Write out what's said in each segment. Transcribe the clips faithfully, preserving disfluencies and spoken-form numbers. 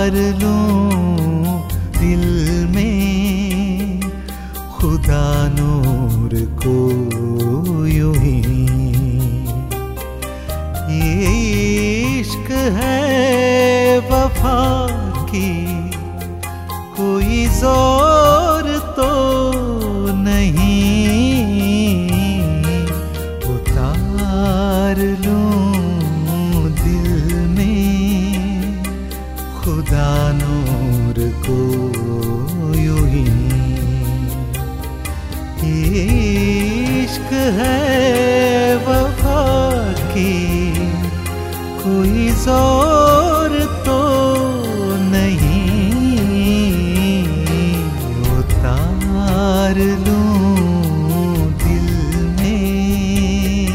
उतार लूं दिल में खुदा नूर को यूं ही। ये इश्क है वफा की कोई जोर तो नहीं, उतार लूं दिल में खुदा नूर को यूं ही। ये इश्क है वफा की कोई जोर तो नहीं, उतार लूं दिल में।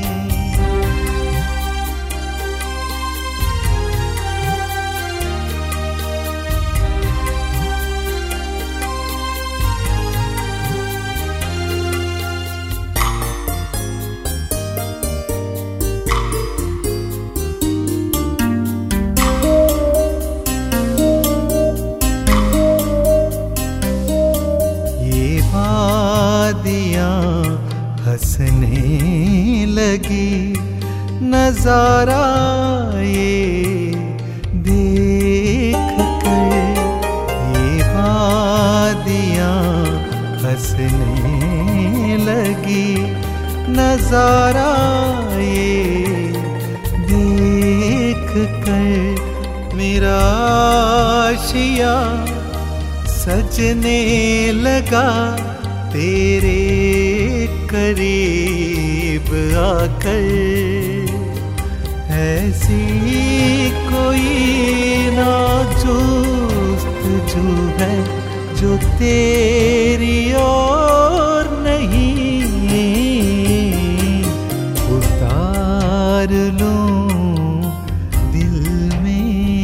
वादियाँ हंसने लगी नजारा ये देख कर, ये वादियाँ हंसने लगी नजारा ये देख कर। मेरा आशिया सजने लगा तेरे करीब आकर। ऐसी कोई नाजुस्तजू है जो तेरी और नहीं, उतार लूं दिल में।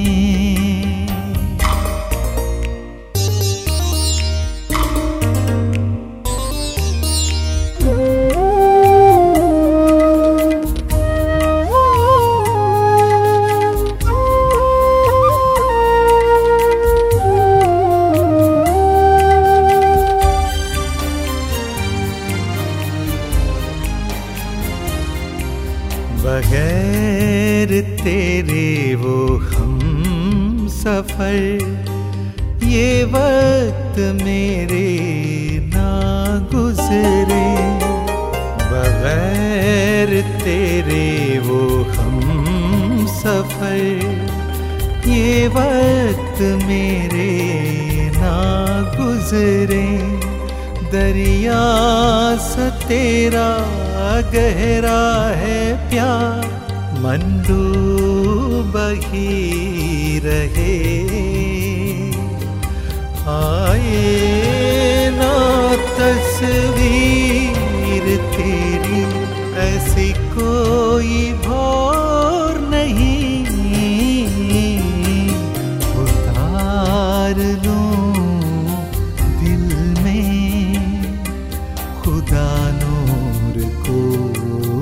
बगैर तेरे वो हम सफर ये वक्त मेरे ना गुजरे। बगैर तेरे वो हम सफर ये वक्त मेरे ना गुजरे। दरिया सा तेरा गहरा है प्यार मन डूब ही रहे। आए ना तस्वीर तेरी ऐसी कोई भौर नहीं, उतार लूं दिल में खुदा नूर को